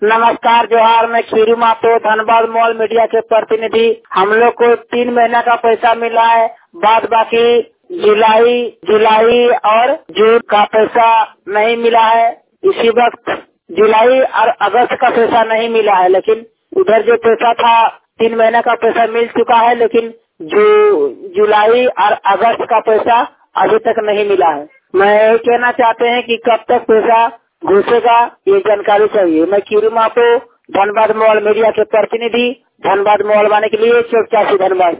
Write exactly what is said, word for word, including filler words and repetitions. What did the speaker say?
नमस्कार, जोहार। मैं खीरू मातो, धनबाद मॉल मीडिया के प्रतिनिधि। हम लोग को तीन महीना का पैसा मिला है, बाद बाकी जुलाई जुलाई और जून का पैसा नहीं मिला है। इसी वक्त जुलाई और अगस्त का पैसा नहीं मिला है, लेकिन उधर जो पैसा था तीन महीना का पैसा मिल चुका है, लेकिन जो जुलाई और अगस्त का पैसा अभी तक नहीं मिला है। मैं यही कहना चाहते हैं कि कब तक पैसा घुसेगा, ये जानकारी चाहिए। मैं खीरू मातो, धनबाद मॉल मीडिया के प्रतिनिधि, धनबाद मॉल वाले के लिए चौरासी धनबाद।